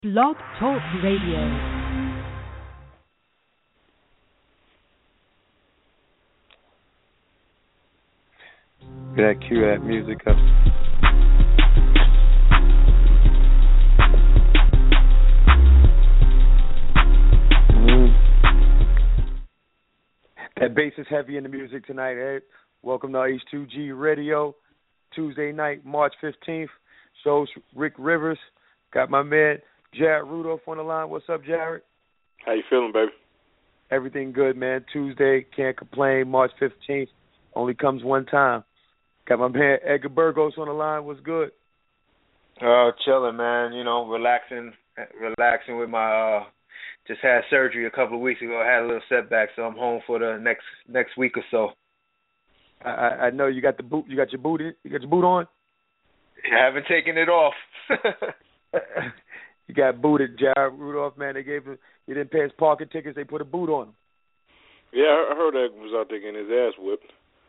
Blog Talk Radio. Gotta cue that music up. That bass is heavy in the music tonight, Ed. Welcome to H2G Radio, Tuesday night, March 15th. Shows Rick Rivers. Got my man Jared Rudolph on the line. What's up, Jared? How you feeling, baby? Everything good, man. Tuesday, can't complain. March 15th, only comes one time. Got my man Edgar Burgos on the line. What's good? Chilling, man. You know, relaxing with my. Just had surgery a couple of weeks ago. I had a little setback, so I'm home for the next week or so. I know you got the boot. You got your boot. You got your boot on. I haven't taken it off. You got booted, Jared Rudolph. Man, they gave him. He didn't pay his parking tickets. They put a boot on him. Yeah, I heard that was out there getting his ass whipped.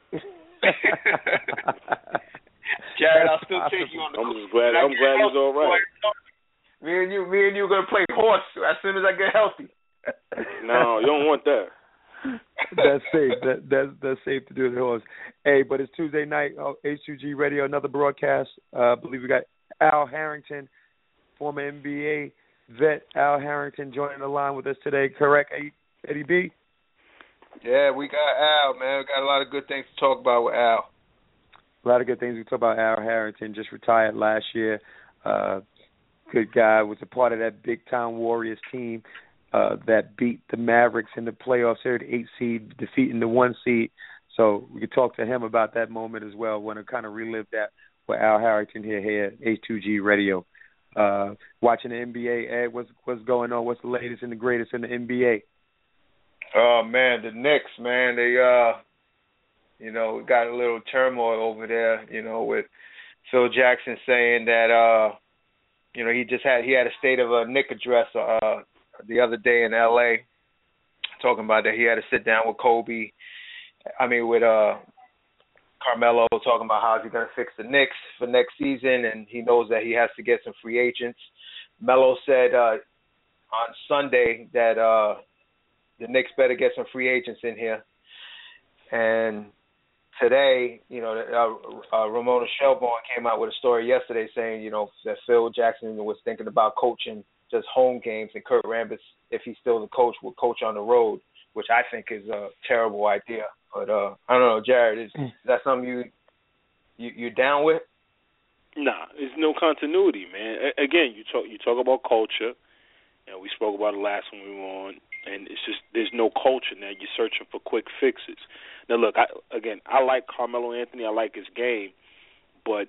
Jared, I'll still take you on the. I'm glad he's all right. Me and you gonna play horse as soon as I get healthy. No, you don't want that. That's safe. That's safe to do the horse. Hey, but it's Tuesday night. H2G Radio, another broadcast. I believe we got Al Harrington, former NBA vet. Al Harrington joining the line with us today. Correct, Eddie B? Yeah, we got Al, man. We got a lot of good things to talk about with Al. A lot of good things. We talk about Al Harrington, just retired last year. Good guy, was a part of that big-time Warriors team that beat the Mavericks in the playoffs here, the 8 seed, defeating the 1 seed. So we could talk to him about that moment as well. Want to kind of relive that with Al Harrington here at H2G Radio. Watching the NBA, Ed, what's going on? What's the latest and the greatest in the NBA? Oh, man, the Knicks, man, they, got a little turmoil over there, with Phil Jackson saying that, he had a State of a Knick address the other day in L.A. talking about that he had to sit down with Carmelo, talking about how he's going to fix the Knicks for next season, and he knows that he has to get some free agents. Melo said on Sunday that the Knicks better get some free agents in here. And today, Ramona Shelburne came out with a story yesterday saying, that Phil Jackson was thinking about coaching just home games, and Kurt Rambis, if he's still the coach, will coach on the road, which I think is a terrible idea. But I don't know, Jared, is that something you're down with? Nah, there's no continuity, man. Again, you talk about culture, and we spoke about it last when we were on, and it's just there's no culture now. You're searching for quick fixes. Now, look, I like Carmelo Anthony. I like his game, but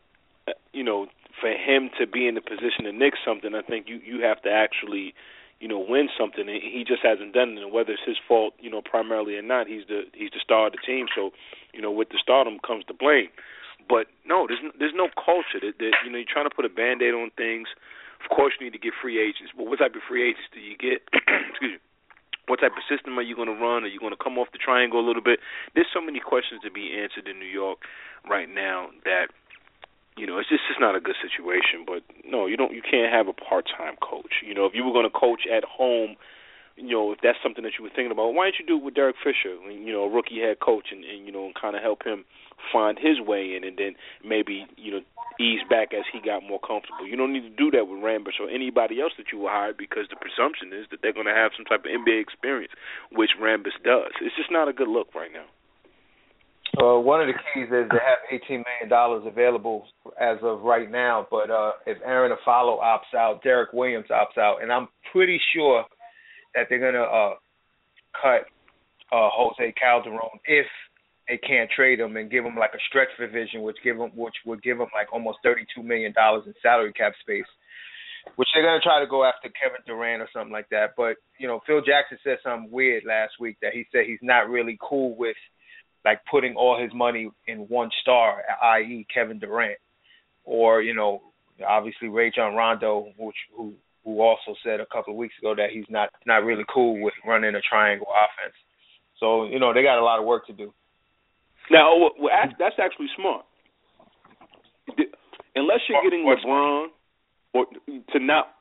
for him to be in the position to nick something, I think you have to actually, win something. And he just hasn't done it. And whether it's his fault, primarily or not, he's the star of the team. So, with the stardom comes the blame. But no, there's no culture. You're trying to put a Band-Aid on things. Of course, you need to get free agents. But what type of free agents do you get? Excuse me. What type of system are you going to run? Are you going to come off the triangle a little bit? There's so many questions to be answered in New York right now that, it's just not a good situation. But, no, you can't have a part-time coach. If you were going to coach at home, if that's something that you were thinking about, why don't you do it with Derek Fisher, a rookie head coach, and kind of help him find his way in, and then maybe, ease back as he got more comfortable. You don't need to do that with Rambis or anybody else that you will hire, because the presumption is that they're going to have some type of NBA experience, which Rambis does. It's just not a good look right now. One of the keys is they have $18 million available as of right now, but if Aaron Aflalo opts out, Derek Williams opts out, and I'm pretty sure that they're going to cut Jose Calderon if they can't trade him and give him like a stretch provision, which would give him like almost $32 million in salary cap space, which they're going to try to go after Kevin Durant or something like that. But, Phil Jackson said something weird last week that he said he's not really cool with like putting all his money in one star, i.e. Kevin Durant, or, obviously Rajon Rondo, who also said a couple of weeks ago that he's not really cool with running a triangle offense. So, they got a lot of work to do. Now, that's actually smart. Unless you're getting LeBron or to not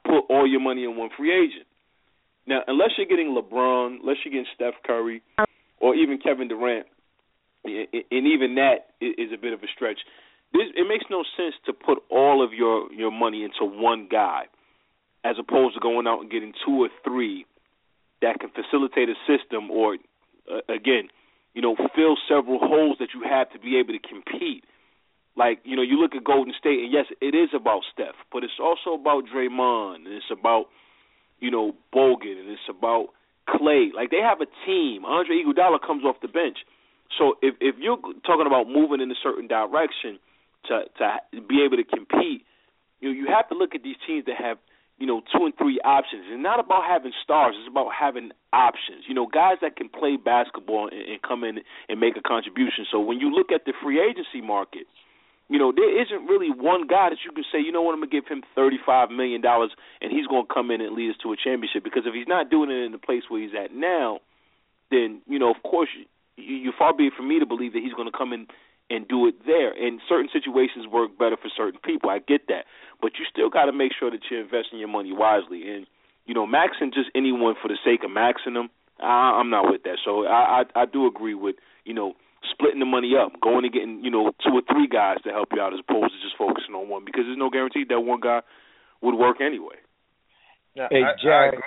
put all your money in one free agent. Now, unless you're getting LeBron, unless you're getting Steph Curry, or even Kevin Durant, and even that is a bit of a stretch, it makes no sense to put all of your money into one guy as opposed to going out and getting two or three that can facilitate a system or, again, fill several holes that you have to be able to compete. Like, you look at Golden State, and yes, it is about Steph, but it's also about Draymond, and it's about, Bogut, and it's about Clay. Like, they have a team. Andre Iguodala comes off the bench. So if you're talking about moving in a certain direction to be able to compete, you have to look at these teams that have, 2 and 3 options. It's not about having stars. It's about having options. Guys that can play basketball and come in and make a contribution. So when you look at the free agency market, there isn't really one guy that you can say, I'm going to give him $35 million and he's going to come in and lead us to a championship. Because if he's not doing it in the place where he's at now, then, of course, you're far be it from me to believe that he's going to come in and do it there. And certain situations work better for certain people. I get that. But you still got to make sure that you're investing your money wisely. And, maxing just anyone for the sake of maxing them, I'm not with that. So I do agree with, splitting the money up, going and getting, 2 or 3 guys to help you out as opposed to just focusing on one, because there's no guarantee that one guy would work anyway. Yeah, hey, Jared,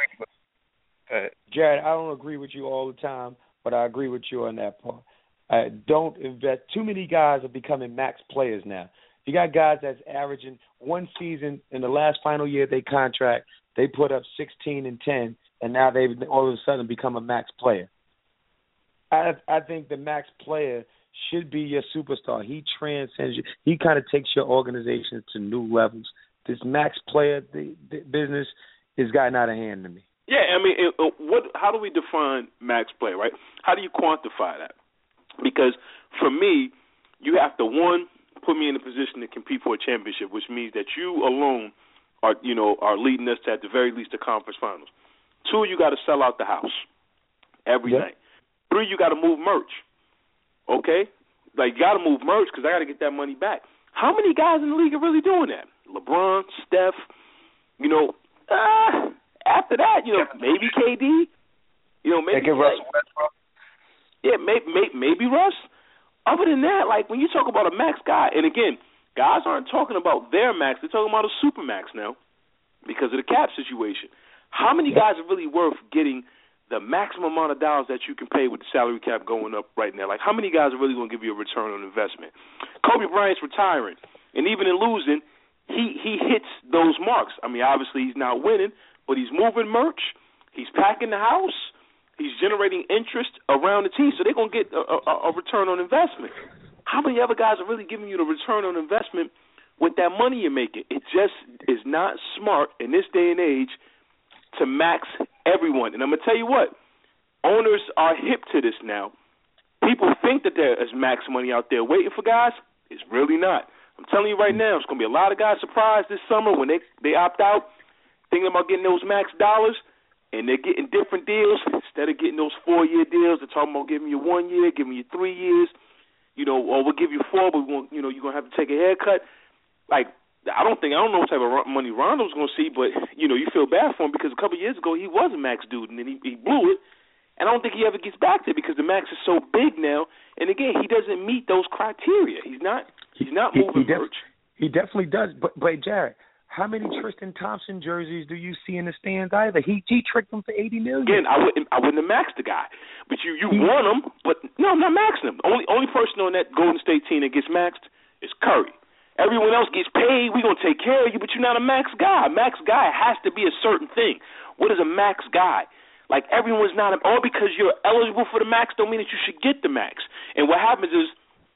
Jared, I don't agree with you all the time, but I agree with you on that part. Don't invest. Too many guys are becoming max players now. You got guys that's averaging one season in the last final year of their contract, they put up 16 and 10, and now they've all of a sudden become a max player. I think the max player should be your superstar. He transcends you. He kind of takes your organization to new levels. This max player the business has gotten out of hand to me. Yeah, I mean, how do we define max player, right? How do you quantify that? Because for me, you have to, one, put me in a position to compete for a championship, which means that you alone are leading us to, at the very least, the conference finals. 2, you got to sell out the house every night. 3, you got to move merch, okay? Like, you got to move merch because I got to get that money back. How many guys in the league are really doing that? LeBron, Steph, after that, maybe KD, maybe Russell Westbrook. Yeah, maybe Russ. Other than that, like, when you talk about a max guy, and again, guys aren't talking about their max, they're talking about a super max now because of the cap situation. How many guys are really worth getting the maximum amount of dollars that you can pay with the salary cap going up right now? Like, how many guys are really going to give you a return on investment? Kobe Bryant's retiring, and even in losing, he hits those marks. I mean, obviously he's not winning, but he's moving merch, he's packing the house, he's generating interest around the team, so they're going to get a return on investment. How many other guys are really giving you the return on investment with that money you're making? It just is not smart in this day and age to max everyone. And I'm going to tell you what, owners are hip to this now. People think that there is max money out there waiting for guys. It's really not. I'm telling you right now, it's going to be a lot of guys surprised this summer when they opt out, thinking about getting those max dollars, and they're getting different deals. Instead of getting those 4-year deals, they're talking about giving you 1 year, giving you 3 years, or we'll give you 4, but you're going to have to take a haircut. Like, I don't know what type of money Rondo's going to see, but, you feel bad for him because a couple of years ago he was a max dude, and then he blew it. And I don't think he ever gets back there because the max is so big now. And, again, he doesn't meet those criteria. He's not moving merch. He definitely does. But Jared, how many Tristan Thompson jerseys do you see in the stands either? He tricked them for $80 million. Again, I wouldn't have maxed the guy. But you want him, but no, I'm not maxing him. Only person on that Golden State team that gets maxed is Curry. Everyone else gets paid. We're going to take care of you, but you're not a max guy. A max guy has to be a certain thing. What is a max guy? Like, everyone's not – all because you're eligible for the max don't mean that you should get the max. And what happens is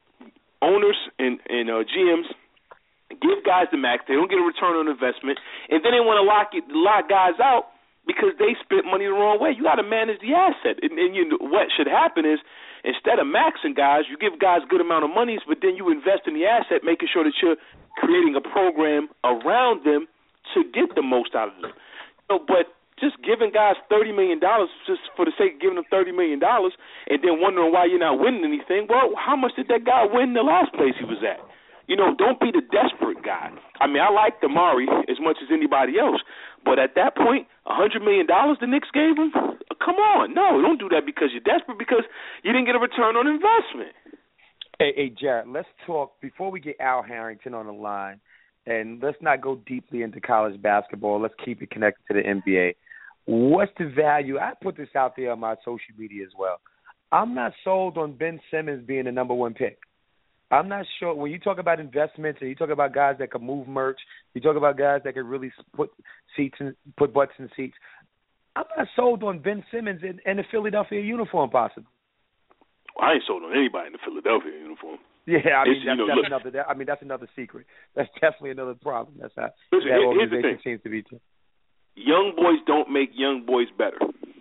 owners and GMs give guys the max. They don't get a return on investment. And then they want to lock guys out because they spent money the wrong way. You got to manage the asset. And what should happen is, instead of maxing guys, you give guys a good amount of monies, but then you invest in the asset, making sure that you're creating a program around them to get the most out of them. But just giving guys $30 million just for the sake of giving them $30 million and then wondering why you're not winning anything, well, how much did that guy win in the last place he was at? don't be the desperate guy. I mean, I like Damari as much as anybody else, but at that point, $100 million the Knicks gave him? Come on. No, don't do that because you're desperate, because you didn't get a return on investment. Hey, Jared, let's talk, before we get Al Harrington on the line, and let's not go deeply into college basketball. Let's keep it connected to the NBA. What's the value? I put this out there on my social media as well. I'm not sold on Ben Simmons being the number one pick. I'm not sure. When you talk about investments and you talk about guys that can move merch, you talk about guys that can really put butts in seats, I'm not sold on Ben Simmons in the Philadelphia uniform, possibly. Well, I ain't sold on anybody in the Philadelphia uniform. Yeah, that's another secret. That's definitely another problem. That's how listen, that here's the organization thing. seems to be too. Young boys don't make young boys better.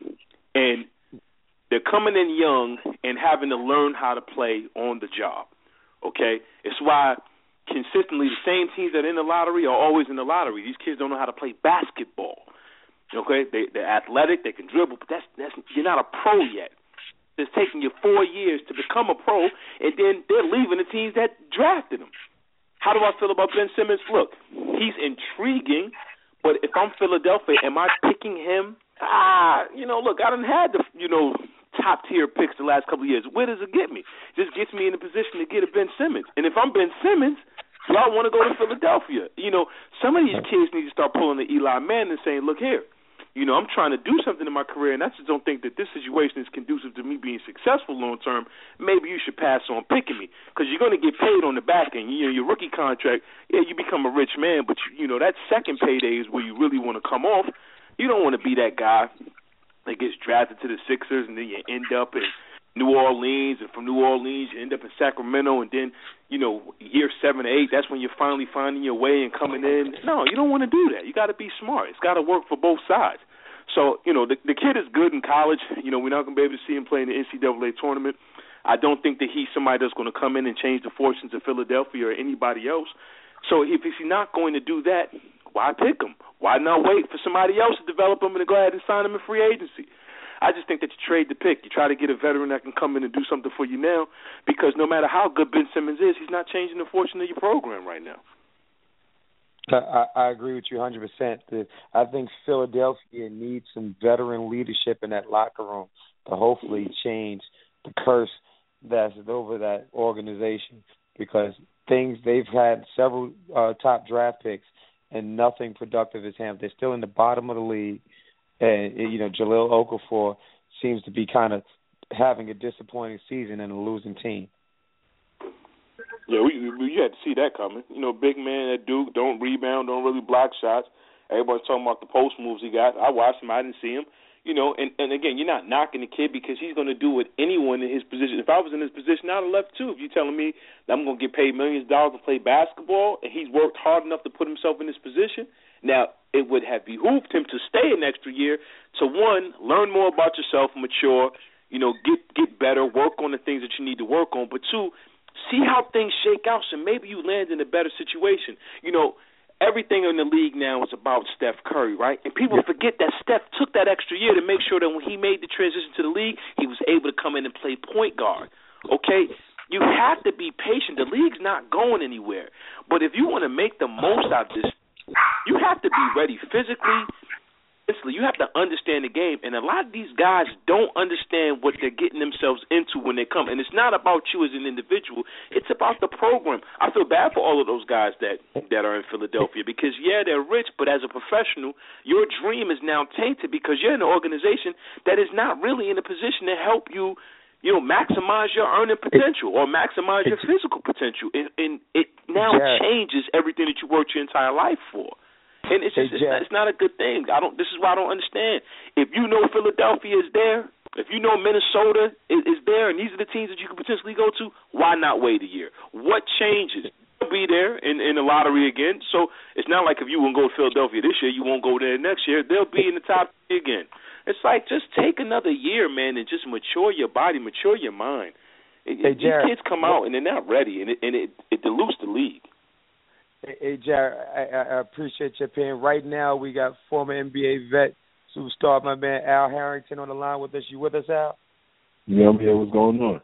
And they're coming in young and having to learn how to play on the job. Okay? It's why consistently the same teams that are in the lottery are always in the lottery. These kids don't know how to play basketball. Okay? They're athletic, they can dribble, but that's you're not a pro yet. It's taking you 4 years to become a pro, and then they're leaving the teams that drafted them. How do I feel about Ben Simmons? Look, he's intriguing, but if I'm Philadelphia, am I picking him? Look, I done had the, top-tier picks the last couple of years. Where does it get me? It just gets me in a position to get a Ben Simmons. And if I'm Ben Simmons, y'all want to go to Philadelphia. Some of these kids need to start pulling the Eli Manning and saying, look here, I'm trying to do something in my career, and I just don't think that this situation is conducive to me being successful long-term. Maybe you should pass on picking me, because you're going to get paid on the back end. Your rookie contract, you become a rich man, but, that second payday is where you really want to come off. You don't want to be that guy that gets drafted to the Sixers, and then you end up in New Orleans, and from New Orleans you end up in Sacramento, and then, year 7 or 8, that's when you're finally finding your way and coming in. No, you don't want to do that. You got to be smart. It's got to work for both sides. So, the kid is good in college. We're not going to be able to see him play in the NCAA tournament. I don't think that he's somebody that's going to come in and change the fortunes of Philadelphia or anybody else. So if he's not going to do that, why pick him? Why not wait for somebody else to develop him and to go ahead and sign him in free agency? I just think that you trade the pick. You try to get a veteran that can come in and do something for you now, because no matter how good Ben Simmons is, he's not changing the fortune of your program right now. I agree with you 100%. I think Philadelphia needs some veteran leadership in that locker room to hopefully change the curse that's over that organization, because they've had several top draft picks and nothing productive has happened. They're still in the bottom of the league. And, Jahlil Okafor seems to be kind of having a disappointing season and a losing team. Yeah, we had to see that coming. Big man at Duke, don't rebound, don't really block shots. Everybody's talking about the post moves he got. I watched him. I didn't see him. And again, you're not knocking the kid, because he's going to do what anyone in his position. If I was in his position, I'd have left too. If you're telling me that I'm going to get paid millions of dollars to play basketball and he's worked hard enough to put himself in this position, now it would have behooved him to stay an extra year to, one, learn more about yourself, mature, get better, work on the things that you need to work on, but two, see how things shake out so maybe you land in a better situation. Everything in the league now is about Steph Curry, right? And people forget that Steph took that extra year to make sure that when he made the transition to the league, he was able to come in and play point guard, okay? You have to be patient. The league's not going anywhere. But if you want to make the most out of this, you have to be ready physically, mentally. You have to understand the game. And a lot of these guys don't understand what they're getting themselves into when they come. And it's not about you as an individual. It's about the program. I feel bad for all of those guys that are in Philadelphia, because, they're rich, but as a professional, your dream is now tainted because you're in an organization that is not really in a position to help you, maximize your earning potential or maximize your physical potential. And it now changes everything that you worked your entire life for. And it's just it's not a good thing. This is why I don't understand. If you know Philadelphia is there, if you know Minnesota is there, and these are the teams that you could potentially go to, why not wait a year? What changes? They'll be there in the lottery again. So it's not like if you won't go to Philadelphia this year, you won't go there next year. They'll be in the top 3 again. It's like, just take another year, man, and just mature your body, mature your mind. These kids come out and they're not ready, and it dilutes the league. Hey, Jared, I appreciate your opinion. Right now, we got former NBA vet, superstar, my man Al Harrington on the line with us. You with us, Al? Yeah, I'm here. What's going on?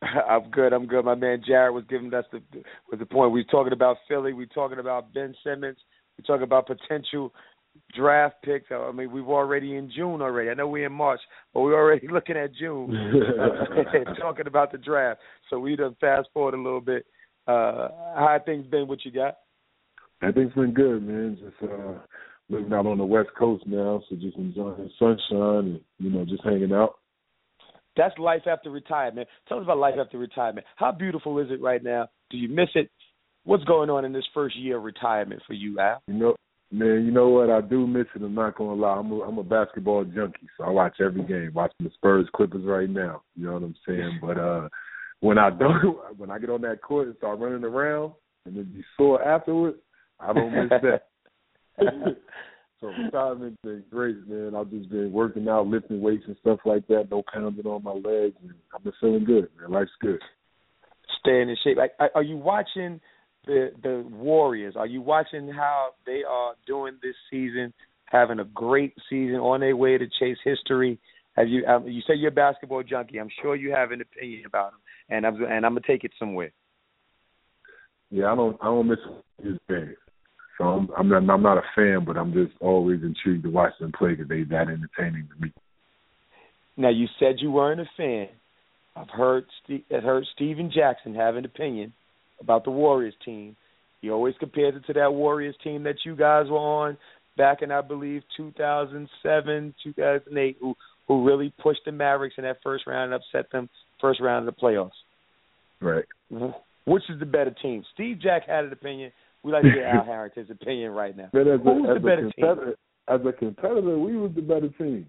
I'm good. My man Jared was giving us the point. We were talking about Philly. We were talking about Ben Simmons. We were talking about potential draft picks. I mean, we've already in June already. I know we're in March, but we're already looking at June talking about the draft. So we done fast forward a little bit. How have things been? What you got? Everything's been good, man. Just living out on the West Coast now, so just enjoying the sunshine and, just hanging out. That's life after retirement. Tell us about life after retirement. How beautiful is it right now? Do you miss it? What's going on in this first year of retirement for you, Al? Man, you know what? I do miss it. I'm not going to lie. I'm a basketball junkie, so I watch every game. Watching the Spurs Clippers right now. You know what I'm saying? But when I get on that court and start running around and then be sore afterwards, I don't miss that. So retirement's been great, man. I've just been working out, lifting weights and stuff like that, no pounding on my legs, and I've been feeling good, man. Life's good. Staying in shape. Are you watching the Warriors? Are you watching how they are doing this season, having a great season, on their way to chase history? Have you? You say you're a basketball junkie. I'm sure you have an opinion about them, and I'm gonna take it somewhere. Yeah, I don't miss his games. So I'm not a fan, but I'm just always intrigued to watch them play because they're that entertaining to me. Now, you said you weren't a fan. I've heard Steven Jackson have an opinion about the Warriors team. He always compares it to that Warriors team that you guys were on back in, I believe, 2007, 2008, who really pushed the Mavericks in that first round and upset them first round of the playoffs. Right. Which is the better team? Steve Jack had an opinion. We'd like to get Al Harrington's opinion right now. But who's the better team? As a competitor, we was the better team.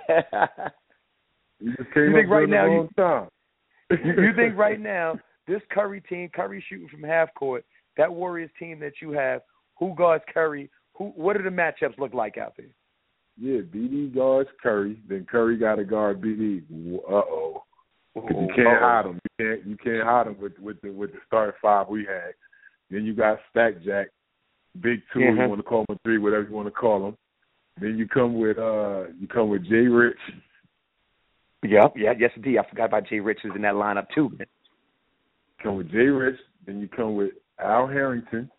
You just came you think up right now? the wrong time. You think right now this Curry team, Curry shooting from half court, that Warriors team that you have, who guards Curry? What do the matchups look like out there? Yeah, BD guards Curry, then Curry got to guard BD. Uh-oh. Because you can't hide him. You can't hide him with the starting five we had. Then you got Stack Jack, Big Two, you want to call him 3, whatever you want to call him. Then you come with Jay Rich. Yeah, yes indeed. I forgot about Jay Rich was in that lineup too, man. Come with Jay Rich, then you come with Al Harrington.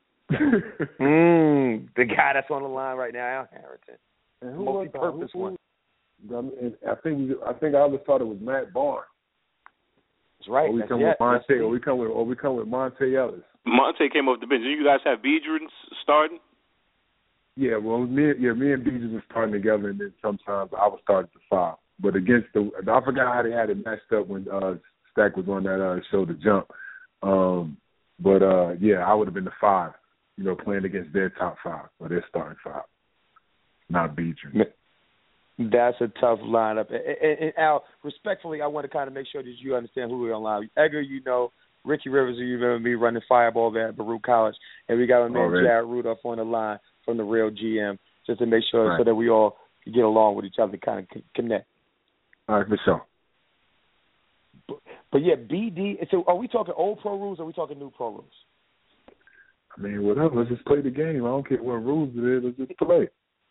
The guy that's on the line right now, Al Harrington. And who multi-purpose one. And I think I always thought it was Matt Barnes. That's right. Or we come with Monte, or we come with Monte Ellis. Monte came off the bench. Did you guys have Biedrins starting? Yeah, well, me and Biedrins were starting together, and then sometimes I was starting to 5. But against I forgot how they had it matched up when Stack was on that show, The Jump. Yeah, I would have been the 5, playing against their top 5 or their starting 5, not Biedrins. That's a tough lineup. And Al, respectfully, I want to kind of make sure that you understand who we're on line. Edgar, Ricky Rivers, you remember me running Fireball there at Baruch College, and we got my man Jared Rudolph on the line from the Real GM, just to make sure so that we all can get along with each other, kind of connect. All right, for sure. But yeah, BD. So are we talking old pro rules or are we talking new pro rules? I mean, whatever. Let's just play the game. I don't care what rules it is. Let's just play.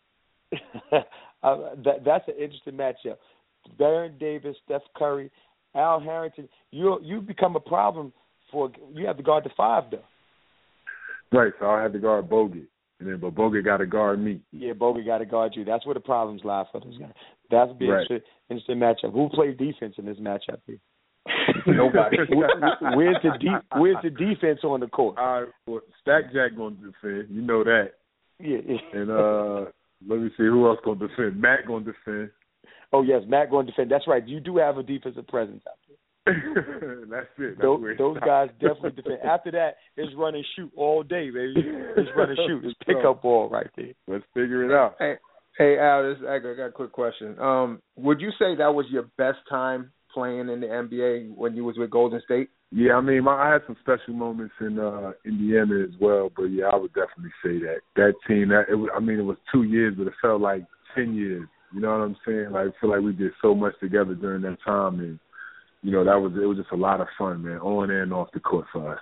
That's an interesting matchup. Baron Davis, Steph Curry, Al Harrington. You become a problem you have to guard the 5 though. Right, so I had to guard Bogut, but Bogut got to guard me. Yeah, Bogut got to guard you. That's where the problems lie for those guys. That's be an interesting matchup. Who plays defense in this matchup here? Nobody. Where's the defense on the court? Well, Stack Jack going to defend. You know that. Yeah. And let me see who else going to defend. Matt going to defend. Oh yes, Matt going to defend. That's right. You do have a defensive presence out there. That's it. Those guys definitely defend. After that, it's run and shoot all day, baby. It's run and shoot. It's pickup ball right there. Let's figure it out. Hey Al, this is Edgar. I got a quick question. Would you say that was your best time playing in the NBA when you was with Golden State? Yeah, I mean, I had some special moments in Indiana as well, but yeah, I would definitely say that team. It was 2 years, but it felt like 10 years. You know what I'm saying? Like, I feel like we did so much together during that time, and it was just a lot of fun, man, on and off the court for us.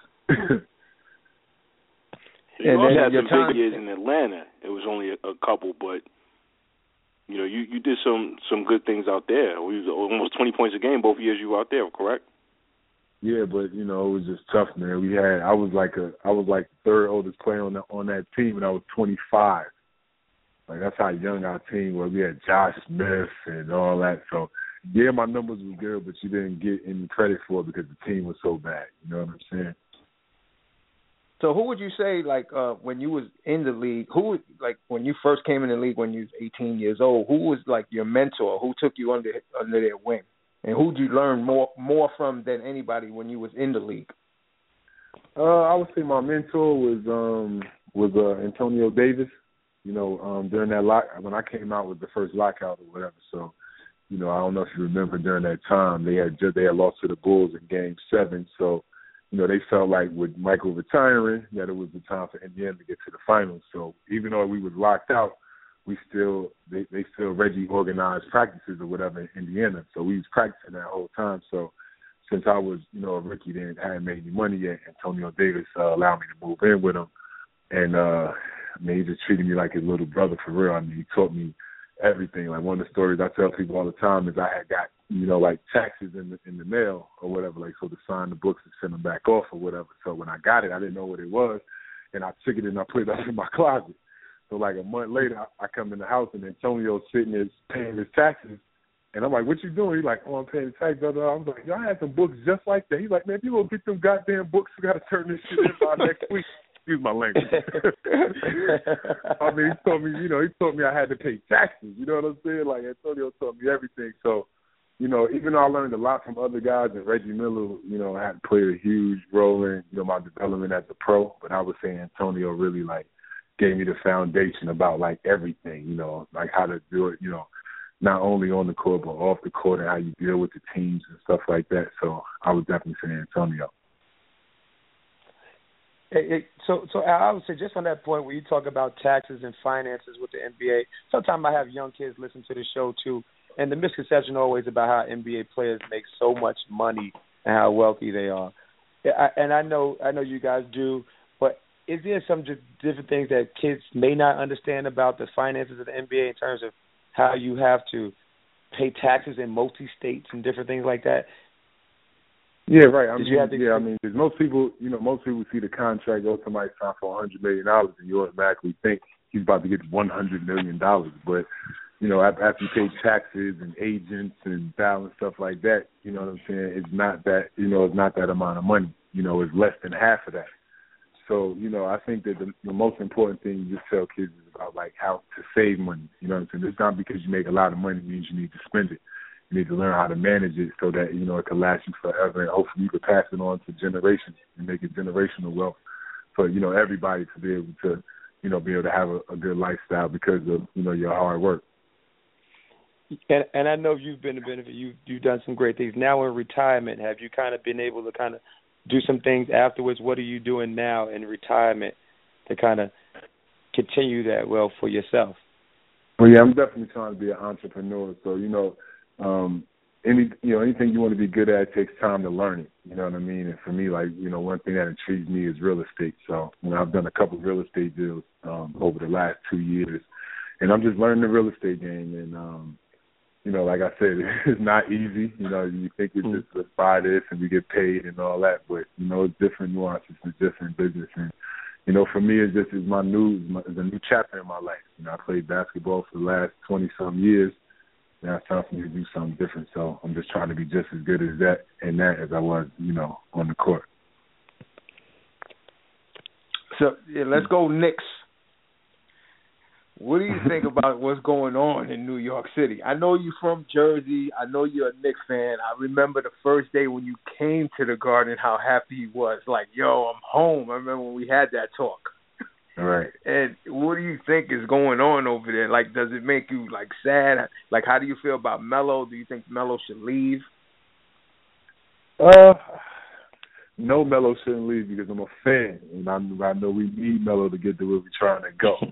You also had some big years in Atlanta. It was only a couple, but you did some good things out there. We was almost 20 points a game both years you were out there, correct? Yeah, but you know, it was just tough, man. I was like the third oldest player on that team, and I was 25. Like that's how young our team was. We had Josh Smith and all that. So yeah, my numbers were good, but you didn't get any credit for it because the team was so bad. You know what I'm saying? So who would you say, like, when you was in the league, when you first came in the league when you was 18 years old, who was like your mentor? Who took you under their wing? And who did you learn more from than anybody when you was in the league? I would say my mentor was Antonio Davis. You know, during that when I came out with the first lockout or whatever. So, you know, I don't know if you remember during that time they had lost to the Bulls in Game 7. So, you know, they felt like with Michael retiring that it was the time for Indiana to get to the finals. So even though we was locked out, they still Reggie organized practices or whatever in Indiana. So we was practicing that whole time. So since I was, you know, a rookie, hadn't made any money yet, Antonio Davis allowed me to move in with him. And, I mean, he just treated me like his little brother for real. I mean, he taught me everything. Like one of the stories I tell people all the time is I had got, you know, like taxes in the mail or whatever, like so to sign the books and send them back off or whatever. So when I got it, I didn't know what it was, and I took it and I put it up in my closet. So like a month later, I come in the house and Antonio's sitting there paying his taxes, and I'm like, "What you doing?" He's like, "Oh, I'm paying the tax." I was like, "Y'all had some books just like that." He's like, "Man, if you don't get them goddamn books, we got to turn this shit in by next week." Excuse my language. I mean, he told me I had to pay taxes. You know what I'm saying? Like Antonio taught me everything. So, you know, even though I learned a lot from other guys, and Reggie Miller, you know, had played a huge role in, you know, my development as a pro. But I would say Antonio really like gave me the foundation about like everything. You know, like how to do it. You know, not only on the court but off the court and how you deal with the teams and stuff like that. So I would definitely say Antonio. So I would say just on that point where you talk about taxes and finances with the NBA, sometimes I have young kids listen to the show too, and the misconception always about how NBA players make so much money and how wealthy they are. And I know you guys do, but is there some different things that kids may not understand about the finances of the NBA in terms of how you have to pay taxes in multi-states and different things like that? Yeah, right. I mean, because most people see the contract, somebody signed for $100 million, and you automatically think he's about to get $100 million. But, you know, after you pay taxes and agents and balance stuff like that, you know what I'm saying, it's not that amount of money. You know, it's less than half of that. So, you know, I think that the most important thing you just tell kids is about, like, how to save money. You know what I'm saying? It's not because you make a lot of money means you need to spend it. You need to learn how to manage it so that, you know, it can last you forever, and hopefully you can pass it on to generations and make it generational wealth for, you know, everybody to be able to, you know, be able to have a good lifestyle because of, you know, your hard work. And I know you've been a benefit. You've done some great things. Now in retirement, have you kind of been able to kind of do some things afterwards? What are you doing now in retirement to kind of continue that wealth for yourself? Well, yeah, I'm definitely trying to be an entrepreneur. So, you know, anything you want to be good at takes time to learn it. You know what I mean? And for me, like, you know, one thing that intrigues me is real estate. So, you know, I've done a couple of real estate deals over the last 2 years, and I'm just learning the real estate game. And you know, like I said, it's not easy. You know, you think it's just let's buy this and we get paid and all that, but you know, it's different nuances, it's different business. And you know, for me, it's a new chapter in my life. You know, I played basketball for the last 20-some years. Now it's time for me to do something different. So I'm just trying to be just as good as that as I was, you know, on the court. So yeah, let's go Knicks. What do you think about what's going on in New York City? I know you're from Jersey. I know you're a Knicks fan. I remember the first day when you came to the Garden, how happy he was. Like, yo, I'm home. I remember when we had that talk. All right. And what do you think is going on over there? Like, does it make you, like, sad? Like, how do you feel about Melo? Do you think Melo should leave? No, Melo shouldn't leave because I'm a fan. And I know we need Melo to get to where we're trying to go.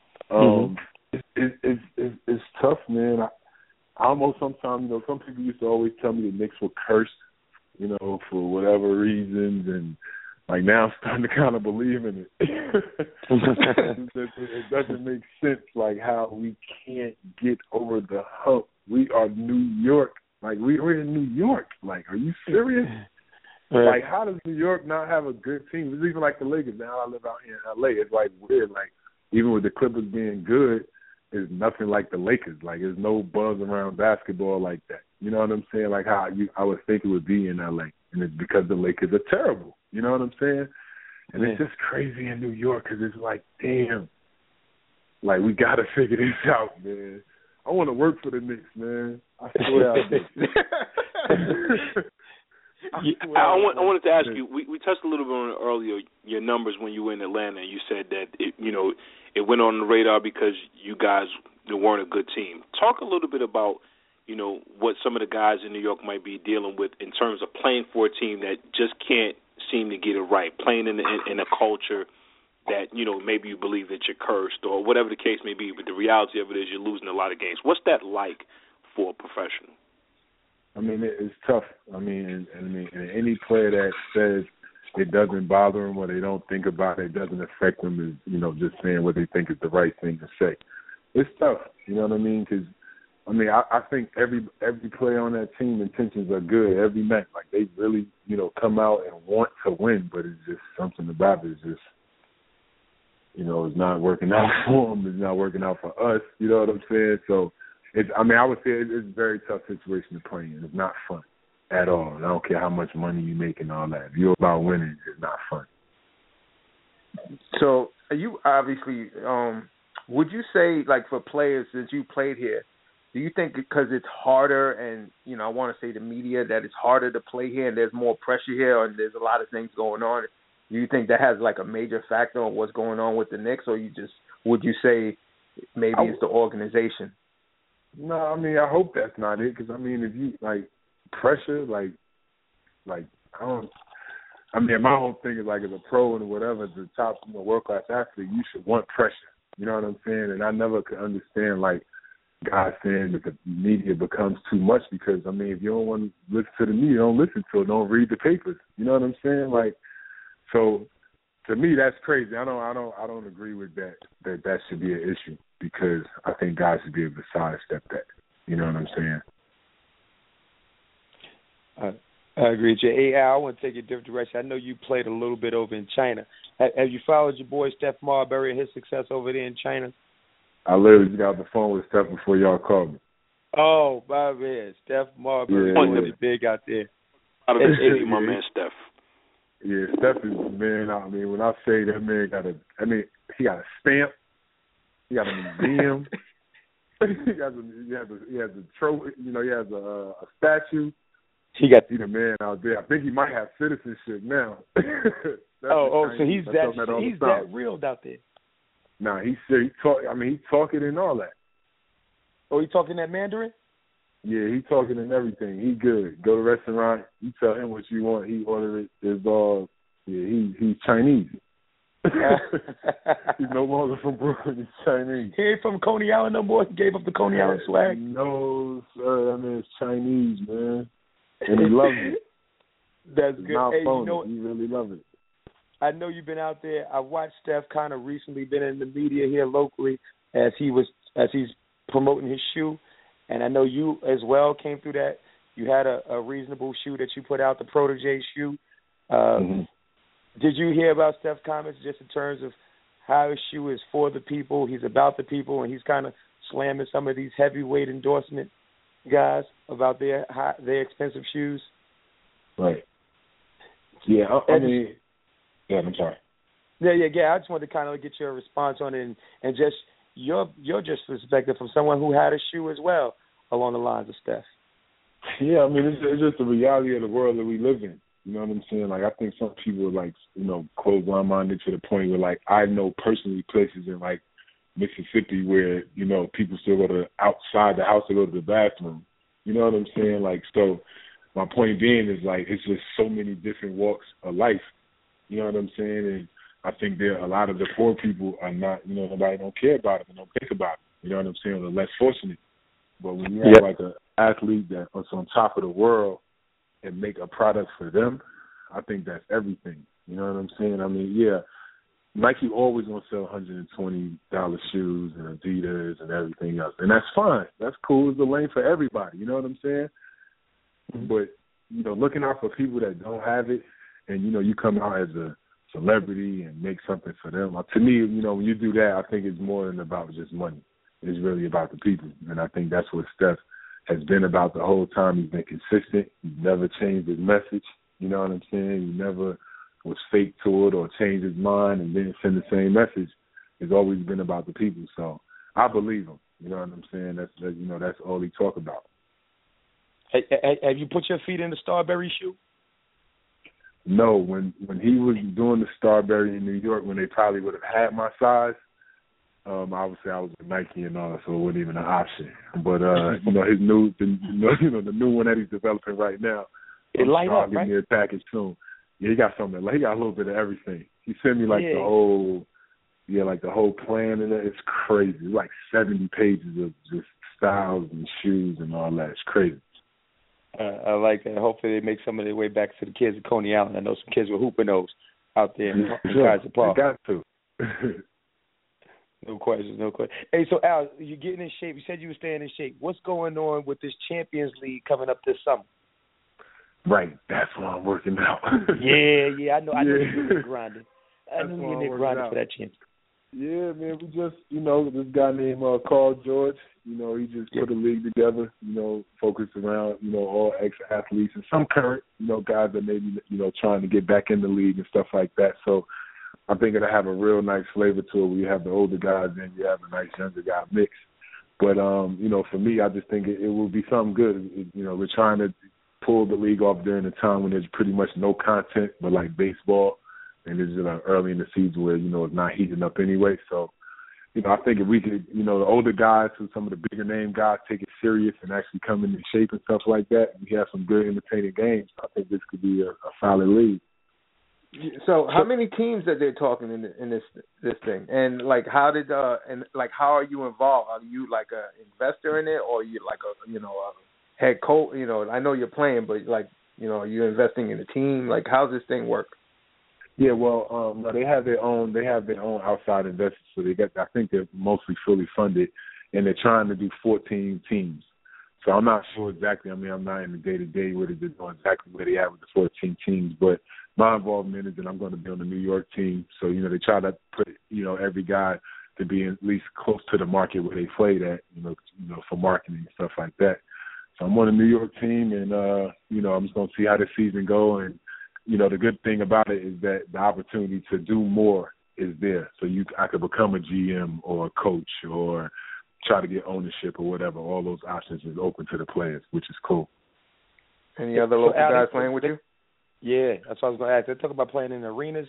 It's tough, man. I almost sometimes, you know, some people used to always tell me the Knicks were cursed, you know, for whatever reasons, and like now I'm starting to kind of believe in it. It doesn't make sense, like how we can't get over the hump. We are New York, like we're in New York. Like, are you serious? Like, how does New York not have a good team? It's even like the Lakers. Now I live out here in L.A. It's, like, weird. Like, even with the Clippers being good, it's nothing like the Lakers. Like, there's no buzz around basketball like that. You know what I'm saying? Like how I would think it would be in L.A. And it's because the Lakers are terrible. You know what I'm saying? And it's just crazy in New York because it's like, damn. Like, we got to figure this out, man. I want to work for the Knicks, man. I swear I do. I wanted to ask you, we touched a little bit on it earlier, your numbers when you were in Atlanta, and you said that it went on the radar because you guys weren't a good team. Talk a little bit about, what some of the guys in New York might be dealing with in terms of playing for a team that just can't seem to get it right, playing in a culture that, maybe you believe that you're cursed or whatever the case may be, but the reality of it is you're losing a lot of games. What's that like for a professional? I mean, it's tough. I mean, any player that says it doesn't bother them or they don't think about it, it doesn't affect them is, just saying what they think is the right thing to say. It's tough, you know what I mean? Because, I think every player on that team intentions are good every night. Like, they really, come out and want to win, but it's just something about it. It's just, it's not working out for them. It's not working out for us. You know what I'm saying? So, I would say it's a very tough situation to play in. It's not fun at all. And I don't care how much money you make and all that. If you're about winning, it's not fun. So, you obviously, would you say, like, for players, since you played here, do you think because it's harder and, I want to say the media, that it's harder to play here and there's more pressure here and there's a lot of things going on, do you think that has, like, a major factor on what's going on with the Knicks, or would you say maybe it's the organization? No, I hope that's not it, because, if you, like, pressure, like, I don't, my whole thing is, like, as a pro and whatever, as a top, world-class athlete, you should want pressure, you know what I'm saying? And I never could understand, like, guys saying that the media becomes too much because, if you don't want to listen to the media, don't listen to it, don't read the papers, you know what I'm saying? Like, so, to me, that's crazy. I don't agree with that should be an issue, because I think guys should be able to sidestep that. You know what I'm saying? I agree with you. Hey, Al, I want to take a different direction. I know you played a little bit over in China. Have you followed your boy Steph Marbury and his success over there in China? I literally just got off the phone with Steph before y'all called me. Oh, my man. Steph Marbury is really big out there. Out of the city, my man Steph. Yeah, Steph is, man, when I say that man he got a stamp. He got a museum. he has a trophy. He has a statue. He's the man out there. I think he might have citizenship now. So he's that real out there. Nah, he talking and all that. Oh, he talking that Mandarin? Yeah, he talking and everything. He good. Go to a restaurant. You tell him what you want. He order it. It's all. Yeah, he's Chinese. He's no longer from Brooklyn. He's Chinese. He ain't from Coney Island no more. He gave up the Coney Island swag. No, sir. That man's Chinese, man. And he loves it. That's good. Hey, he really loves it. I know you've been out there. I watched Steph kind of recently been in the media here locally as he's promoting his shoe, and I know you as well came through that. You had a reasonable shoe that you put out, the Protege shoe. Did you hear about Steph's comments just in terms of how his shoe is for the people, he's about the people, and he's kind of slamming some of these heavyweight endorsement guys about their expensive shoes? Right. Yeah, Yeah, I'm sorry. Yeah. I just wanted to kind of get your response on it and just your perspective from someone who had a shoe as well along the lines of Steph. Yeah, it's just the reality of the world that we live in. You know what I'm saying? Like, I think some people are close-minded to the point where, like, I know personally places in, like, Mississippi where, people still go to outside the house to go to the bathroom. You know what I'm saying? Like, so my point being is, like, it's just so many different walks of life. You know what I'm saying? And I think a lot of the poor people are not, nobody don't care about it and don't think about it. You know what I'm saying? They're less fortunate. But when you have, like, an athlete that's on top of the world and make a product for them, I think that's everything. You know what I'm saying? Nike always going to sell $120 shoes and Adidas and everything else. And that's fine. That's cool. It's a lane for everybody. You know what I'm saying? Mm-hmm. But looking out for people that don't have it, and you come out as a celebrity and make something for them. To me, when you do that, I think it's more than about just money. It's really about the people, and I think that's what Steph has been about the whole time. He's been consistent. He's never changed his message. You know what I'm saying? He never was fake to it or changed his mind and didn't send the same message. It's always been about the people. So I believe him. You know what I'm saying? That's all he talk about. Have you put your feet in the Starbury shoe? No, when he was doing the Starbury in New York, when they probably would have had my size, obviously I was with Nike and all, so it wasn't even an option. But his the new one that he's developing right now, it light up, right? Give me a package soon. Yeah, he got something. He got a little bit of everything. He sent me the whole plan, and it's crazy. It's like 70 pages of just styles and shoes and all that. It's crazy. I like that. Hopefully they make some of their way back to the kids at Coney Island. I know some kids with hooping those out there in Kaiser Park. They got to. No question. Hey, so Al, you're getting in shape. You said you were staying in shape. What's going on with this Champions League coming up this summer? Right, that's why I'm working out. I know you're grinding. I know you're in there grinding for that chance. Yeah, man, we just, this guy named Carl George, he just put a league together, focused around, all ex-athletes and some current, guys that maybe, trying to get back in the league and stuff like that. So I think it'll have a real nice flavor to it where you have the older guys and you have a nice younger guy mix. But, for me, I just think it will be something good. We're trying to pull the league off during a time when there's pretty much no content but like baseball. And it's early in the season where, it's not heating up anyway. So, I think if we could, the older guys and some of the bigger name guys take it serious and actually come into shape and stuff like that, and we have some good entertaining games, I think this could be a solid league. So how many teams that they're talking in this thing? And how are you involved? Are you like an investor in it, or are you like a head coach? I know you're playing, but are you investing in the team? How's this thing work? Yeah, well, they have their own outside investors, so I think they're mostly fully funded, and they're trying to do 14 teams. So I'm not sure exactly. I mean, I'm not in the day-to-day with it to know exactly where they are with the 14 teams, but my involvement is that I'm going to be on the New York team. So, they try to put, every guy to be at least close to the market where they played at, for marketing and stuff like that. So I'm on the New York team, and, I'm just going to see how the season go. And, the good thing about it is that the opportunity to do more is there. So I could become a GM or a coach or try to get ownership or whatever. All those options is open to the players, which is cool. Any other local guys playing with you? Yeah, that's what I was going to ask. They talk about playing in arenas?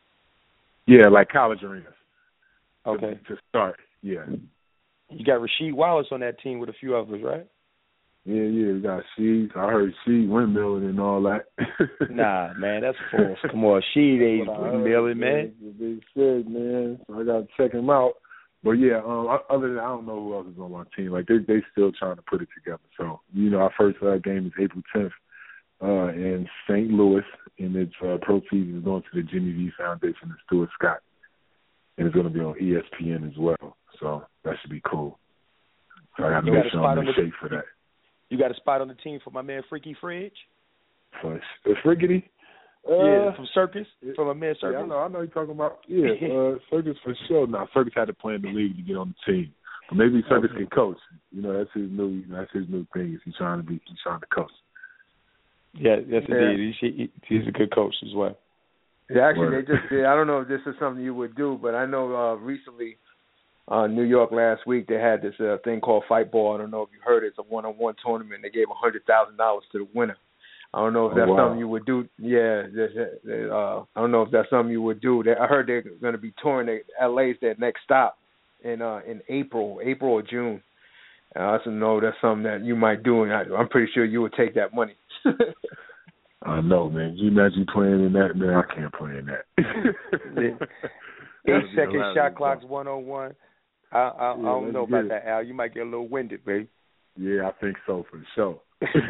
Yeah, like college arenas. Okay. To start, yeah. You got Rasheed Wallace on that team with a few others, right? Yeah, we got Sheed. I heard Sheed windmilling and all that. Nah, man, that's false. Come on, Sheed ain't windmilling, man. They said, man, so I got to check him out. But, yeah, other than I don't know who else is on my team. They still trying to put it together. So, our first game is April 10th in St. Louis, and its proceeds is going to the Jimmy V Foundation and Stuart Scott. And it's going to be on ESPN as well. So that should be cool. So I got to make sure I'm in shape for that. You got a spot on the team for my man Freaky Fridge? For Friggity? Yeah, from Circus, from my man Circus. Yeah, I know you're talking about. Yeah, Circus for sure. Now Circus had to play in the league to get on the team, but maybe Circus can coach. That's his new. That's his new thing. He's trying to coach. Yeah, yes, indeed. He's a good coach as well. Yeah, actually, they just did. I don't know if this is something you would do, but I know recently. New York last week, they had this thing called Fight Ball. I don't know if you heard it. It's a one-on-one tournament. They gave $100,000 to the winner. I don't know if that's something you would do. Yeah, I don't know if that's something you would do. I heard they're going to be touring. LA's their next stop in April or June. I also know that's something that you might do, and I'm pretty sure you would take that money. I know, man. You imagine playing in that? Man, I can't play in that. 8-second shot clocks 101. I don't know about that, Al. You might get a little winded, baby. Yeah, I think so for sure.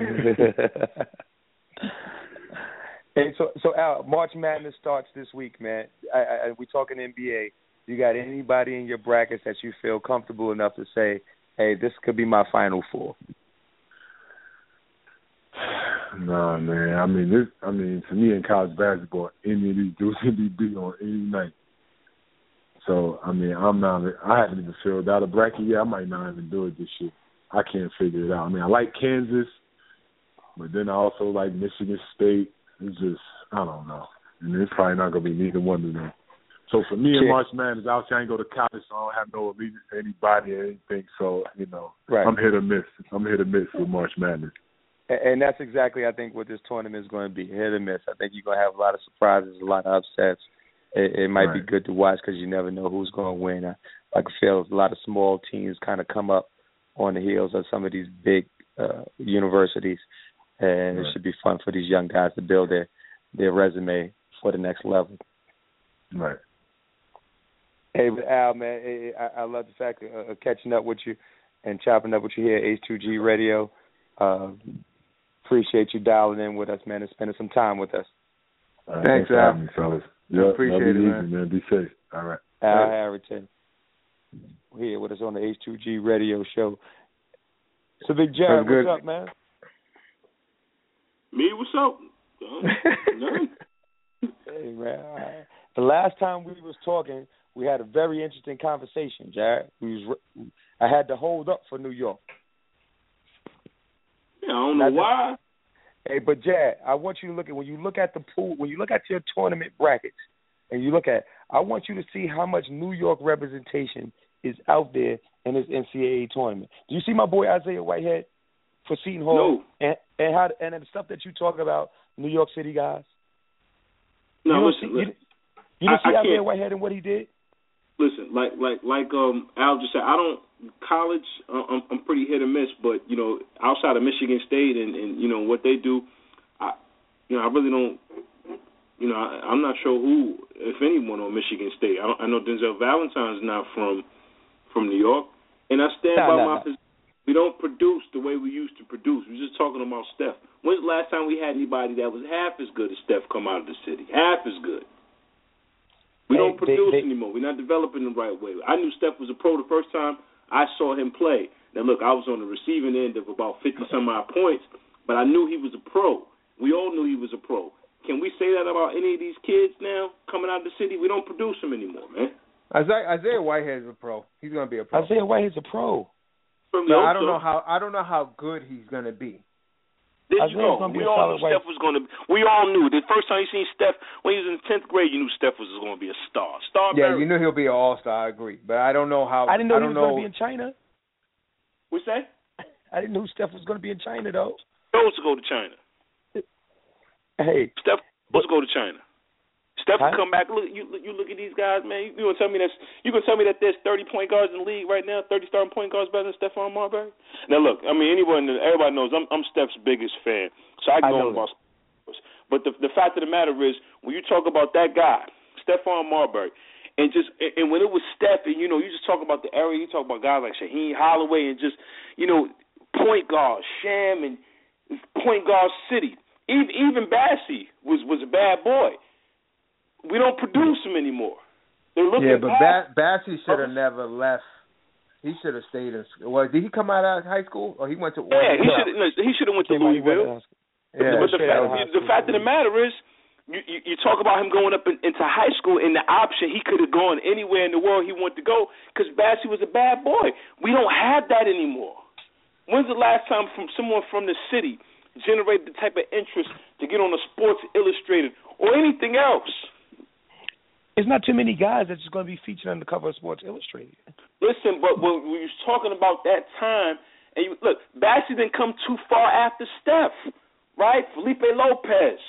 Hey, so Al, March Madness starts this week, man. We talking NBA. You got anybody in your brackets that you feel comfortable enough to say, hey, this could be my Final Four? Nah, man. I mean, to me in college basketball, any of these dudes can be beat on any night. So, I mean, I haven't even filled out a bracket yet. I might not even do it this year. I can't figure it out. I mean, I like Kansas, but then I also like Michigan State. It's just, I don't know. And it's probably not going to be neither one of them. So for me in March Madness, obviously I ain't go to college, so I don't have no allegiance to anybody or anything. So, right. I'm hit or miss. I'm hit or miss with March Madness. And that's exactly, I think, what this tournament is going to be, hit or miss. I think you're going to have a lot of surprises, a lot of upsets. It might be good to watch because you never know who's going to win. I feel a lot of small teams kind of come up on the heels of some of these big universities, and it should be fun for these young guys to build their resume for the next level. Right. Hey, Al, man, I love the fact of catching up with you and chopping up with you here at H2G Radio. Appreciate you dialing in with us, man, and spending some time with us. Thanks, Al. Me, fellas. Yep, appreciate it, man. Be safe. All right. Al Harrington here with us on the H2G Radio Show. So, Big Jared, what's up, man? Me, what's up? Nothing. Hey, man. The last time we was talking, we had a very interesting conversation, Jared. I had to hold up for New York. Yeah, I don't know why. Hey, but Jared, I want you to look at, when you look at the pool, when you look at your tournament brackets, and you look at, I want you to see how much New York representation is out there in this NCAA tournament. Do you see my boy Isaiah Whitehead for Seton Hall? No. And the stuff that you talk about, New York City guys? No, listen. You didn't see Isaiah Whitehead and what he did? Listen, like Al just said, college, I'm pretty hit or miss, but, outside of Michigan State and what they do, I really don't, I'm not sure who, if anyone, on Michigan State. I know Denzel Valentine's not from New York, and I stand by my position. We don't produce the way we used to produce. We're just talking about Steph. When's the last time we had anybody that was half as good as Steph come out of the city? Half as good. We don't produce anymore. We're not developing the right way. I knew Steph was a pro the first time I saw him play. Now, look, I was on the receiving end of about 50-some-odd points, but I knew he was a pro. We all knew he was a pro. Can we say that about any of these kids now coming out of the city? We don't produce them anymore, man. Isaiah Whitehead is a pro. He's going to be a pro. Isaiah Whitehead's a pro. But I don't know how good he's going to be. There you go. We all knew Steph was going to. We all knew. The first time you seen Steph, when he was in 10th grade, you knew Steph was going to be a star. Yeah, you knew he'll be an all-star. I agree, but I don't know how. I didn't know he was going to be in China. What's that? I didn't know Steph was going to be in China though. Supposed to go to China. Hey, Steph supposed to go to China. Steph will come back. Look, you look at these guys, man. You gonna tell me that there's 30 point guards in the league right now, 30 starting point guards better than Stephon Marbury? Now look, I mean, everybody knows I'm Steph's biggest fan, so I go about. But the fact of the matter is, when you talk about that guy, Stephon Marbury, and when it was Steph, and you just talk about the area, you talk about guys like Shaheen Holloway, and just point guard Sham and point guard City. Even Bassey was a bad boy. We don't produce him anymore. But Bassey should have never left. He should have stayed in school. Well, did he come out of high school, or he went to? Yeah, he should have went to Louisville. Yeah, but the fact of the matter is, you talk about him going up into high school, and the option he could have gone anywhere in the world he wanted to go because Bassey was a bad boy. We don't have that anymore. When's the last time someone from the city generated the type of interest to get on a Sports Illustrated or anything else? There's not too many guys that's just going to be featured on the cover of Sports Illustrated. Listen, but when we was talking about that time, and look, Bassey didn't come too far after Steph, right? Felipe Lopez.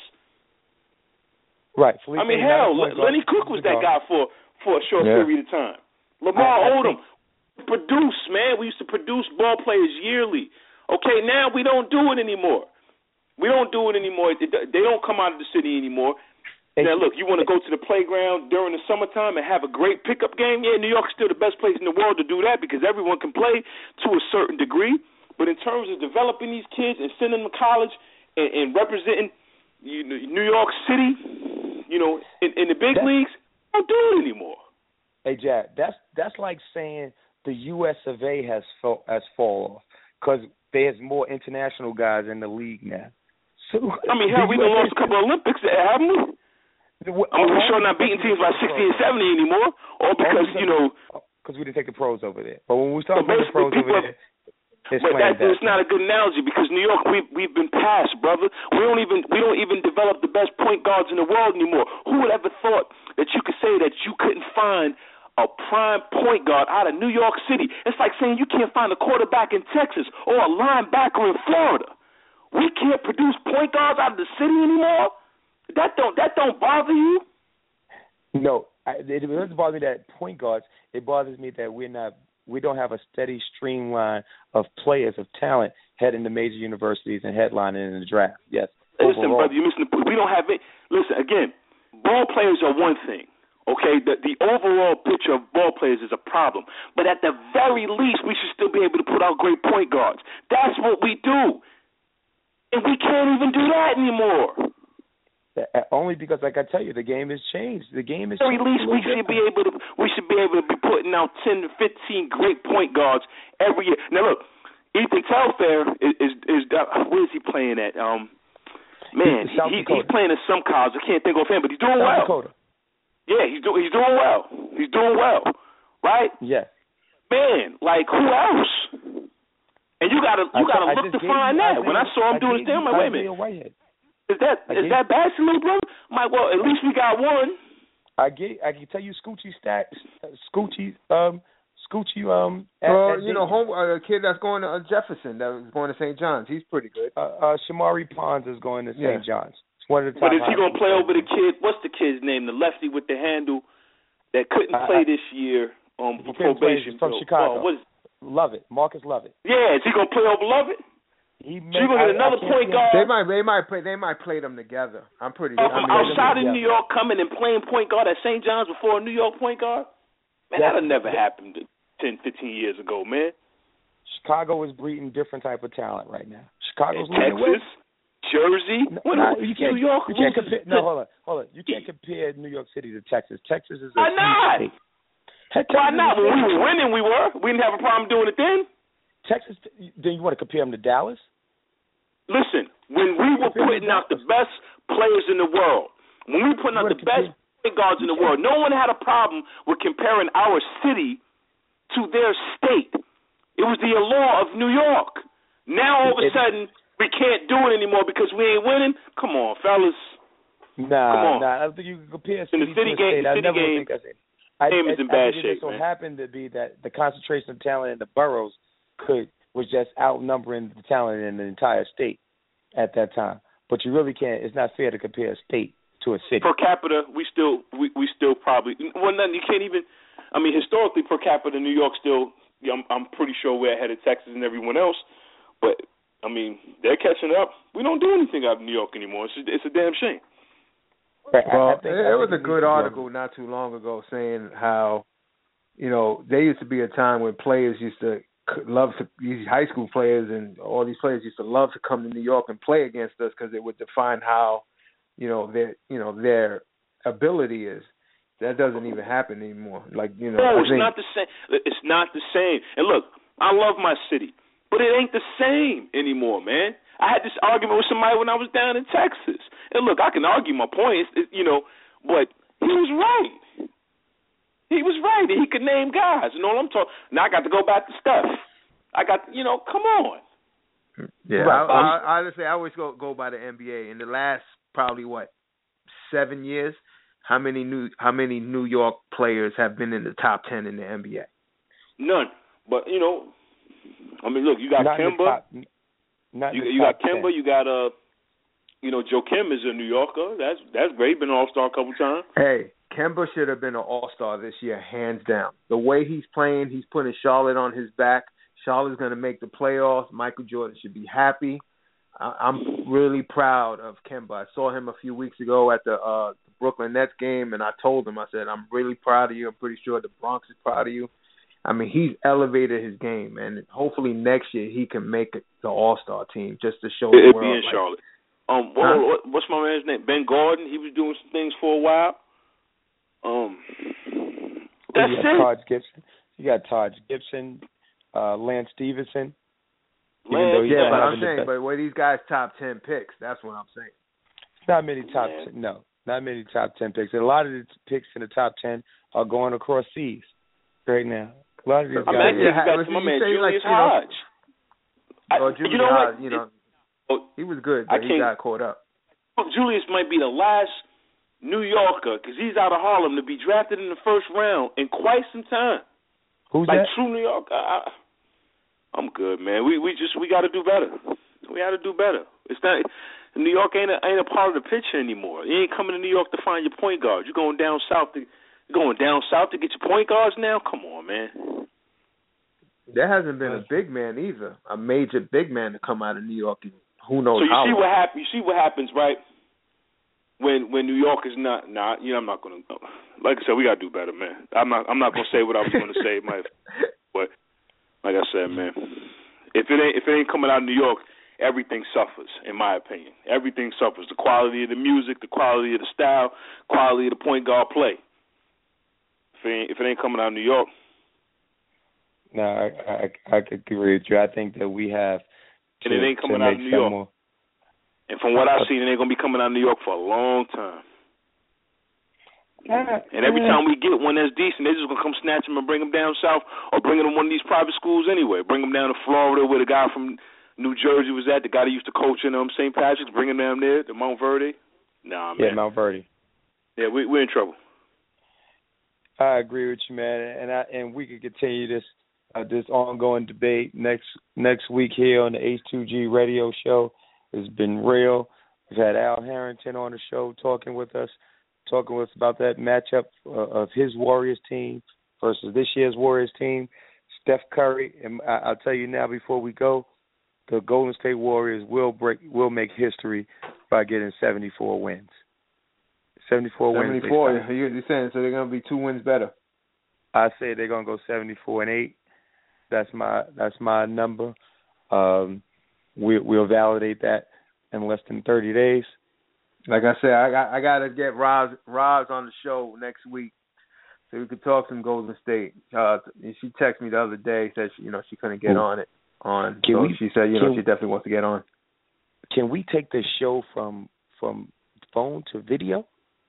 Right. Lenny Cook was that guy for a short period of time. Lamar Odom produced, man. We used to produce ball players yearly. Okay, now we don't do it anymore. They don't come out of the city anymore. Now, look, you want to go to the playground during the summertime and have a great pickup game? Yeah, New York's still the best place in the world to do that because everyone can play to a certain degree. But in terms of developing these kids and sending them to college and representing New York City, in the big leagues, don't do it anymore. Hey, Jack, that's like saying the U.S. of A. has fallen off because there's more international guys in the league now. I mean, hell, we done lost a couple of Olympics, haven't we? I'm pretty sure not beating teams by 60 and 70 anymore, or because, because we didn't take the pros over there. But when we start putting the pros over there, it's not a good analogy because New York, we've been passed, brother. We don't even develop the best point guards in the world anymore. Who would ever thought that you could say that you couldn't find a prime point guard out of New York City? It's like saying you can't find a quarterback in Texas or a linebacker in Florida. We can't produce point guards out of the city anymore. That don't bother you? No, it doesn't bother me that point guards. It bothers me that we don't have a steady streamline of players of talent heading to major universities and headlining in the draft. Yes. Listen, brother, you missing the point. We don't have it. Listen, again, ball players are one thing. Okay, the overall picture of ball players is a problem. But at the very least, we should still be able to put out great point guards. That's what we do. And we can't even do that anymore. Only because, like I tell you, the game has changed. The game has changed. At least we should be able to be putting out 10 to 15 great point guards every year. Now look, Ethan Telfair is where is he playing at? He's playing at some college. I can't think of him, but he's doing well. Dakota. Yeah, he's doing well. He's doing well, right? Yeah. Man, like who else? And you gotta look to find that. When I saw him doing this thing, I'm like, wait a minute. Is that basketball, bro? I'm like, well, at least we got one. I can tell you Scoochie stats. Scoochie. A kid that's going to Jefferson, that was going to St. John's. He's pretty good. Shamari Pons is going to St. John's. It's one of the top. But is he going to play over the kid? What's the kid's name? The lefty with the handle that couldn't play this year for probation. From Chicago. Lovett. Marcus Lovett. Yeah, is he going to play over Lovett? You're going to get another point guard. They might play them together. I'm pretty sure. From outside of New York, coming and playing point guard at St. John's before a New York point guard? Man, that'll never happen 10, 15 years ago, man. Chicago is breeding different type of talent right now. Chicago's Texas, Jersey, New York. You can't compare. No, hold on. You can't compare New York City to Texas. Texas is a Why not? state. Why not? When we were winning, we were. We didn't have a problem doing it then. Texas, then you want to compare them to Dallas? Listen, when we were putting out the best players in the world, when we were putting out the best point guards in the world, no one had a problem with comparing our city to their state. It was the allure of New York. Now, all of a sudden, we can't do it anymore because we ain't winning? Come on, fellas. Nah. I don't think you can compare city to a state. I never think I said. Game is in bad shape, it so happened to be that the concentration of talent in the boroughs was just outnumbering the talent in the entire state at that time. But you really can't. It's not fair to compare a state to a city. Per capita, we still probably you can't even. I mean, historically, per capita, New York still. I'm pretty sure we're ahead of Texas and everyone else. But I mean, they're catching up. We don't do anything out of New York anymore. It's a damn shame. Right. Well, there was a good article not too long ago saying how, there used to be a time when players used to these high school players and all these players used to love to come to New York and play against us because it would define how, their ability is. That doesn't even happen anymore. No, it's not the same. It's not the same. And look, I love my city, but it ain't the same anymore, man. I had this argument with somebody when I was down in Texas. And look, I can argue my points, but he was right. He was right. He could name guys. And all I'm talking. Now I got to go back to Steph. I got, come on. Yeah, honestly, I always go by the NBA. In the last probably 7 years, how many New York players have been in the top 10 in the NBA? None. But I mean, look, you got Kemba. You got Kemba. 10. You got Joe Kim is a New Yorker. That's great. Been an All-Star a couple times. Hey, Kemba should have been an All-Star this year, hands down. The way he's playing, he's putting Charlotte on his back. Charlotte's going to make the playoffs. Michael Jordan should be happy. I'm really proud of Kemba. I saw him a few weeks ago at the Brooklyn Nets game, and I told him, I said, I'm really proud of you. I'm pretty sure the Bronx is proud of you. I mean, he's elevated his game, and hopefully next year he can make the All-Star team just to show the world. Be in Charlotte. What's my man's name? Ben Gordon. He was doing some things for a while. That's it. You got Taj Gibson, Lance Stevenson. Even though he's but not I'm saying, but were these guys top 10 picks? That's what I'm saying. Not many not many top 10 picks. And a lot of the picks in the top 10 are going across seas right now. A lot of these guys. My man Julius Hodge. Julius Hodge, he was good, but he got caught up. Julius might be the last New Yorker, because he's out of Harlem, to be drafted in the first round in quite some time. Who's like that? True New York. I'm good, man. We got to do better. We got to do better. It's not New York ain't a part of the picture anymore. You ain't coming to New York to find your point guard. You're going down south to get your point guards now. Come on, man. There hasn't been a big man either, a major big man to come out of New York. And who knows? So how you see what happens, right? When New York is not, I'm not gonna. Like I said, we gotta do better, man. I'm not gonna say what I was gonna say, but like I said, man, if it ain't coming out of New York, everything suffers. In my opinion, everything suffers. The quality of the music, the quality of the style, quality of the point guard play. If it ain't coming out of New York. No, I agree with you. I think that we have. And it ain't coming out of New York. More. And from what I've seen, it ain't going to be coming out of New York for a long time. And every time we get one that's decent, they're just going to come snatch them and bring them down south or bring them to one of these private schools anyway. Bring them down to Florida where the guy from New Jersey was at, the guy that used to coach in St. Patrick's, bring them down there to Mount Verde. Nah, man. Yeah, Mount Verde. Yeah, we're in trouble. I agree with you, man. And we could continue this ongoing debate next week here on the H2G radio show. It's been real. We've had Al Harrington on the show talking with us about that matchup of his Warriors team versus this year's Warriors team. Steph Curry, and I'll tell you now before we go, the Golden State Warriors will make history by getting 74 wins. 74 wins. 74. You're saying so they're going to be 2 wins better. I say they're going to go 74-8. That's my number. We'll validate that in less than 30 days. Like I said, I got to get Roz on the show next week so we could talk some Golden State. She texted me the other day, said she couldn't get on it. She said she definitely wants to get on. Can we take this show from phone to video?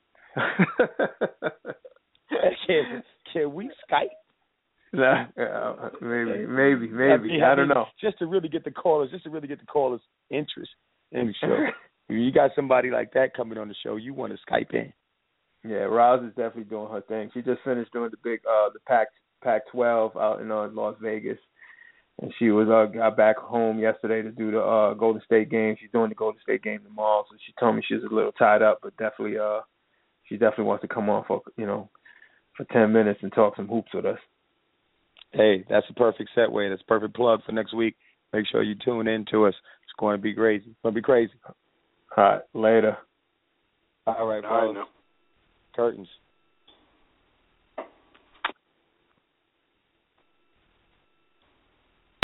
Can we Skype? Nah, maybe. I don't know. Just to really get the callers' interest in the show. You got somebody like that coming on the show, you want to Skype in. Yeah, Roz is definitely doing her thing. She just finished doing the Pac-12 out in Las Vegas, and she was got back home yesterday to do the Golden State game. She's doing the Golden State game tomorrow, so she told me she's a little tied up, but definitely she definitely wants to come on for 10 minutes and talk some hoops with us. Hey, that's a perfect segue. That's a perfect plug for next week. Make sure you tune in to us. It's going to be crazy. It's going to be crazy. All right, later. All right, bro. Curtains.